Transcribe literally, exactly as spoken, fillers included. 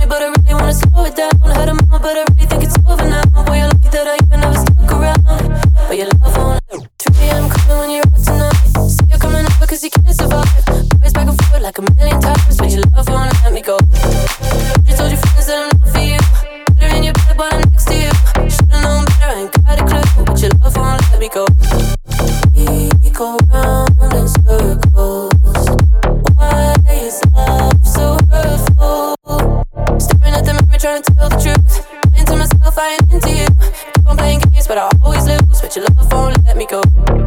but I really wanna slow it down. Had a moment, but I really think it's over now. Boy, you're lucky that I even ever stuck around. But your love won't let me. three a.m. coming when you're out tonight. Say you're coming over cause you can't survive. Boys back and forth like a million times, but your love won't let me go. You told your friends that I'm not for you. Better in your bed while I'm next to you. Should've known better, I ain't got a clue. But your love won't let me go. We go round in circles. Why is love so hurtful? Staring at the mirror trying to tell the truth. Lying to myself, I ain't into you. Keep on playing games but I always lose. But your love won't let me go.